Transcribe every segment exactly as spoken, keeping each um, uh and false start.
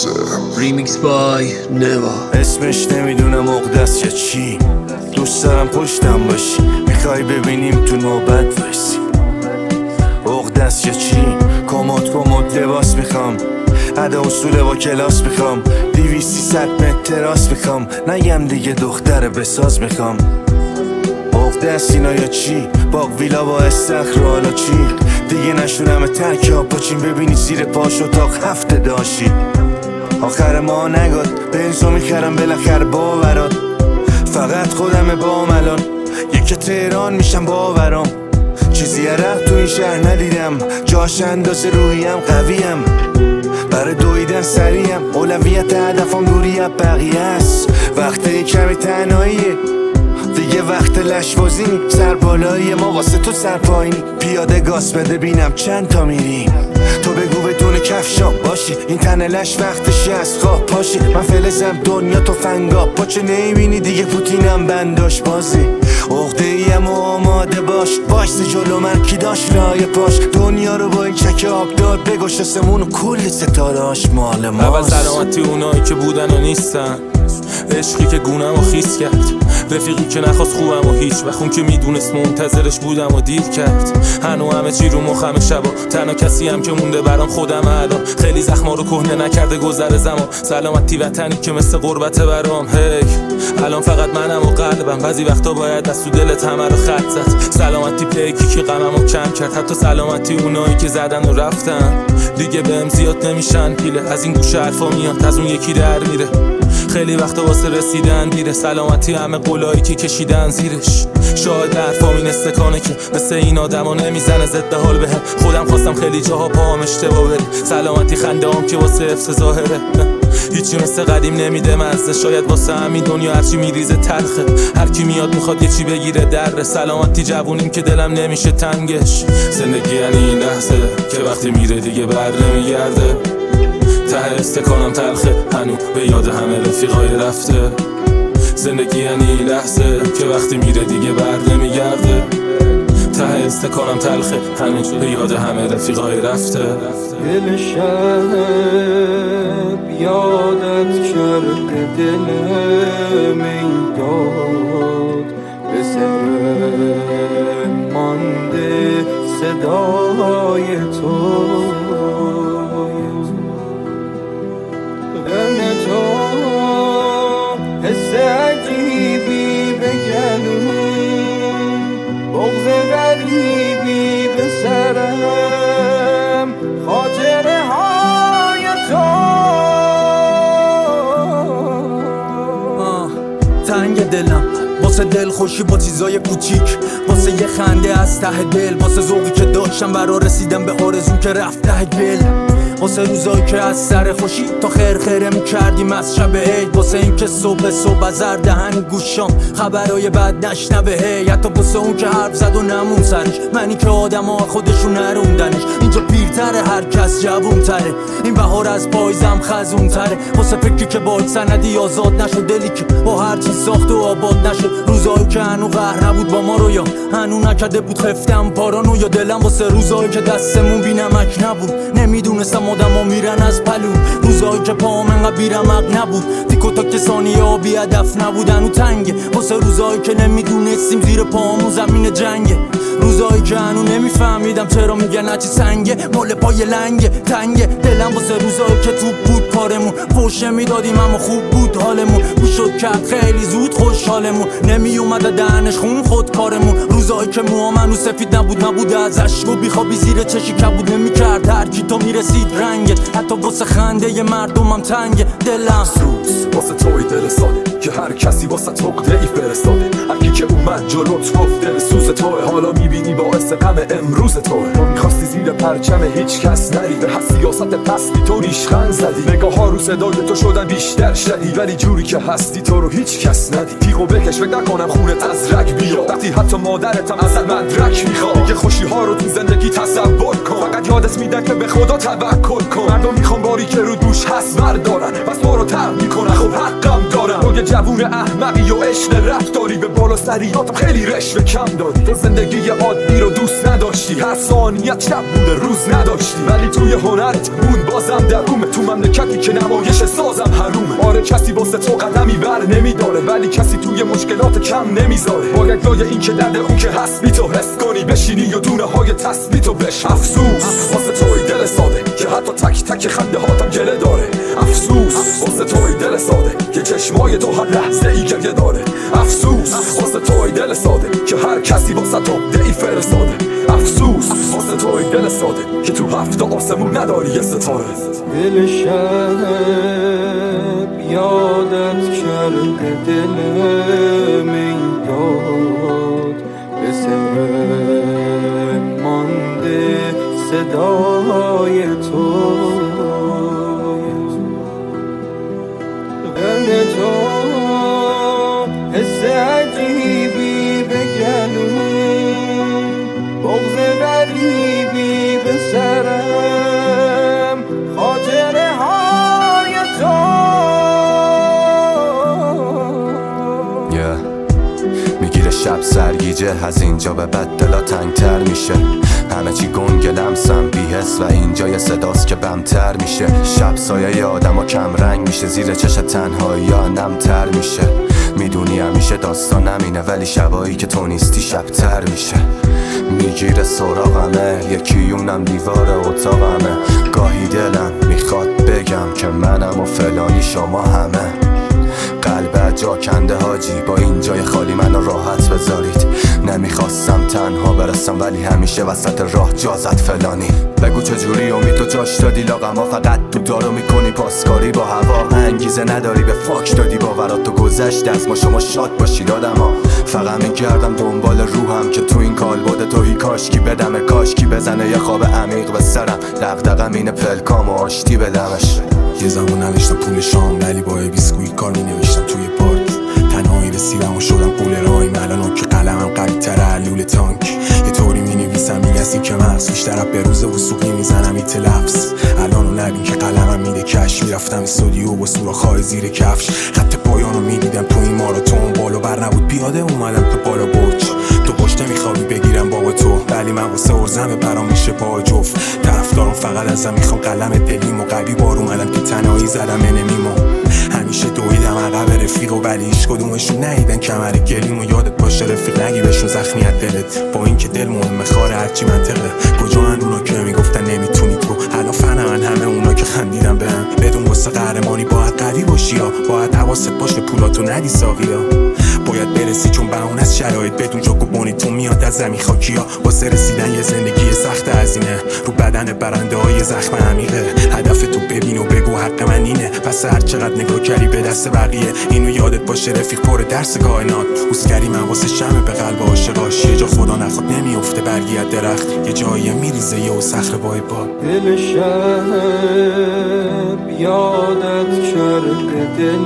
ریمیکس بای نوا. اسمش نمیدونم عقده‌ست یا چی، دوست دارم پشتم باشی، میخوای ببینیم تو نوبت وایسی. عقده‌ست یا چی، کمد کمد لباس میخوام، ادا اصول با کلاس میخوام، دیویستی ست متر تراس میخوام، نگم دیگه دختر بساز میخوام. عقده‌ست اینا یا چی، باغ ویلا با استخر حالا چی، دیگه نشونم ترک ها پاچین ببینی زیر پاش اتاق هفته داشی. آخر ما نگاد بنزو میخرم بالاخره باورات، فقط خودم با ملان یکی تهران میشم باورام. چیزی عرق تو این شهر ندیدم، جاش اندازه روحیم قویم، برای دویدن سریم اولویت هدفم دوری از بقیه است. وقتی کمی تنهاییه دیگه وقت لشبازی، سر بالایی ما واسه تو سر پایینی، پیاده گاز بده بینم چند تا میری، تو بگو بدون کفشام باشی، این تنه لش وقتشی از خواب پاشی، من فلزم دنیا تو فنگا پاچه نمیبینی دیگه پوتینم بنداش بازی. عقده ایم و آماده باش، وایس جلو من کی داشت رای پاش، دنیا رو با این چک آبدار بگوش سمون و کل ستارهاش مال ماست. اول سلامتی اونایی که بودن و نیستن، عشقی که گونم و خیس کرد، رفیقی که نخواست خوبم و هیچ وقت اون که میدونست منتظرش بودم و دیر کرد. هنو همه چی رو مخم شبا، تنها کسی هم که مونده برام خودم الان، خیلی زخما رو کهنه نکرده گذر زمان، سلامتی وطنی که مثل غربته برام. هی الان فقط منم و قلبم، بعضی وقتا باید از تو دلت همه رو خط زد، سلامتی پیکی که غممو کم کرد، حتی سلامتی اونایی که زدن و رفتن دیگه بهم زیاد نمیشن پیله، از این گوشه حرفا میاد از اون یکی در میره، خیلی وقتا واسه رسیدن دیره، سلامتی همه قولایی که کشیدن زیرش، شاید حرفام این استکانه که مثل این آدما نمیزنه ضد حال بهم، خودم خواستم خیلی جاها پاهم اشتباه بره، سلامتی خنده هم که واسه حفظ ظاهره، هیچی مثل قدیم نمیده مزه، شاید واسه همین دنیا هرچی میریزه تلخه، هر کی میاد میخواد یه چی بگیره دره، سلامتی جوونیم که دلم نمیشه تنگش، زندگی یعنی این لحظه که وقتی میره دیگه بر نمیگرده، ته استکانم تلخه هنو به یاد همه رفیقای رفته، زندگی یعنی این لحظه که وقتی میره دیگه بر نمیگرده، ته استکانم تلخه هنو به یاد همه رفیقای رفته. دل شب یادت کرده دل میداد، به سر مانده صدای تو، غم تو حس عجیبی به گلوم، بغض غریبی به سرم، خاطره های تو. تنگ دلم واسه دل خوشی با چیزای کوچیک، واسه یه خنده از ته دل، واسه ذوقی که داشتم برا رسیدم به آرزوم که رفت ته گل، واسه روزایی که از سر خوشی تا خیر خیره میکردیم از شب عید، واسه این که صبح صبح از هر دهن گوشام خبرای بد نشنوه، هی حتی واسه اون که حرف زد و نمون سرش، منی که آدم ها خودشون نروندنش، اینجا پیرتره هر کس جوون تره، این بهار از پایزم خزون تره، واسه فکری که باید سندی آزاد نشد، دلی که با هر چیز ساخت و آباد نشد، روزایی که هنو قهر نبود با ما رو، یا هنو نکده بود خفتم پارانو، یا دلم واسه روزایی که دستمون بی نمک نبود، نمیدونستم آدم ها میرن از پلون، روزایی که پاهم انقدر بیرمق نبود، دیکو تا کسانی ها بی هدف نبودن و تنگه، واسه روزایی که نمیدونستیم زیر پاهمون زمین جنگه، روزایی که هنو نمیفهمیدم چرا میگن هرچی سنگه مال پای لنگه تنگه، دلم واسه روزایی که توپ بود کارمون، فوشه میدادیم اما خوب بود حالمون، میشد کرد خیلی زود خوشحالمون، نمی اومده دهنش خون خود کارمون، روزایی که موام هنو سفید نبود، نبود از عشق و بیخوابی زیر چشی کبود نمیکرد هر کی تو میرسید رنگت، حتی واسه خنده ی مردمم تنگه دلم سوز واسه توی دل ساده که هر کسی واسه عقده ای فرستاده، هر کی که اومد جلوت گفت دل سوز توه، حالا میبینی باعث غم امروز توه، تو میخواستی زیر پرچم هیچ کس نری، به حسیاست پستی تو ریشخند زدی، نگاه ها رو صدای تو شدن بیشتر شدی، ولی جوری که هستی تو رو هیچ کس ندی، تیغو بکش فکر نکنم خونت از رگ بیاد، وقتی حتی مادرتم ازت مدرک میخواد، میگه خوشی ها رو تو زندگی تصور کن، فقط یادت میدن که به خدا توکل کن، مردم میخوان باری که رو دوش هست بردارن، بس تو رو ترک میکنن خب حقم دارم، تو یه جوون احمقی و عشق رفتاری، به بالا سریاتم خیلی رشوه کم داری، تو زندگی عادی رو دوست نداشتی، هر ثانیت شب بوده روز نداشتی، ولی توی هنرت مون بازم درومه، تو مملکتی که نمایش سازم حرومه. آره کسی واسه تو قدمی بر نمیداره، ولی کسی توی مشکلات کم نمیذاره. باید جای این که درد اون که هست بی تو حس کنی، بشینی و دونه های تثبیتو بش. افسوس واسه توی دل ساده که حتی تک تک خنده هاتم گله داره. افسوس واسه توی دل ساده که چشمای تو هر لحظه ای گریه داره. افسوس واسه توی دل ساده که هر کسی واسه تو دعی فرستاده. افسوس واسه توی دل ساده که تو هفت آسمون نداری یه ستاره. دل شب یادت کرده دل میداد، به سر مانده صدای تو، غم تو حس عجیبی به گلوم، بغض غریبی به سرم، خاطره های تو. yeah. میگیره شب سرگیجه، از اینجا به بعد دلا تنگتر میشه، همه چی گنگ لمسم بی حس و اینجا یه صداست که بمتر میشه. شب سایه ی آدم کم رنگ میشه، زیر چش تنهایی ها نمتر میشه. میدونی همیشه داستان نمینه، ولی شبایی که تو نیستی شبتر میشه. میگیره سراغمه، یکی اونم دیوار اتاقمه. گاهی دلم میخواد بگم که منم و فلانی شما همه. قلب جا کنده حاجی، با این جای خالی منو راحت بذارید. نمیخواستم تنها برسم، ولی همیشه وسط راه جا زد فلانی. بگو چجوری امید تو جاش دادی لاغما، فقط تو دارو میکنی پاسکاری با هوا. انگیزه نداری به فاک دادی باورات تو گذشت از ما، شما شاد باشید آدما. فقط میگردم دنبال روحم که تو این کالبد توهی کاشکی بدمه، کاشکی بزنه یه خواب عمیق به سرم. دغدغم اینه پلکام و آشتی بدمش. یه زمان نداشتم پول شام، ولی با بیسکویت کار می نوشتم توی پارک. تنهایی رسیدم و شدم قول راهیم، الان که قلمم قوی تر علول تانک. یه طوری می نویسم میگسی که مغز بیشتر به روز و سوقی میزنم ایت لفظ. الانو نبین که قلمم میده کش، میرفتم استودیو با سوراخ‌های زیر کفش. خط پایانو میدیدم تو این ماراتون، بالو بر نبود پیاده اومدم تو بالا برج. تو پشت نمیخوابی بگیرم بابا تو، ولی من واسه ارزمه برام میشه با جفت. طرفدارم فقط ازم میخوام قلم دلیم و قوی بار اومدم که تنهایی زدم نمیمو. همیشه دویدم عقب رفیق و ولی هیچ کدومشون ندیدن کمر گلیم. و یادت باشه رفیق نگی بهشون زخمیت دلت، با اینکه دل مهمه خاره هرچی منطقه. کجا هن اونا که میگفتن نمیتونی تو، الان فن من همه اونا که خندیدن بهم. بدون واسه قهرمانی باید قوی باشی ها، باید حواست باشه پولاتو ندی ساقی ها. باید برسی چون بهونه از شرایط، بدون جاک و بونیتون میاد از زمین خاکی ها. واسه رسیدن یه زندگی سخت هزینه، رو بدن برنده های زخم عمیقه. هدف تو ببین و بگو حق من اینه، پس هر چقدر نگاه کردی به دست بقیه. اینو یادت باشه رفیق پر درس کائنات. اوسکری من واسه شمع به قلب عاشقاش، یه جا خدا نخواد نمیافته برگی از درخت، یه جایی میریزه یه و صخره وای پا. دل شب یادت کرده دل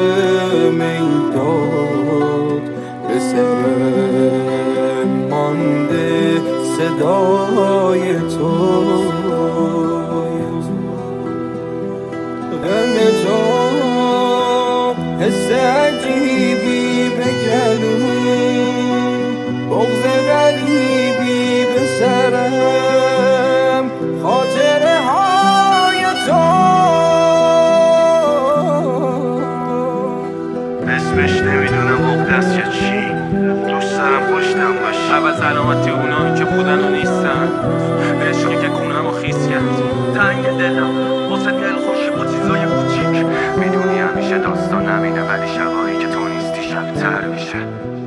میداد، به سر مانده صدای تو، غم تو حس عجیبی به گلوم، بغض غریبی به سرم، خاطره های تو. اسمش نمیدونم مقدس یا چی، دوست دارم پشتم باشی. اول سلامتی اونایی که بودن و نیستن، عشقی که گونم و خیس کرد. تنگ دلم واسه دل خوشی با چیزای کوچیک. میدونی همیشه داستان نمینه، ولی شبایی که تو نیستی شبتر میشه.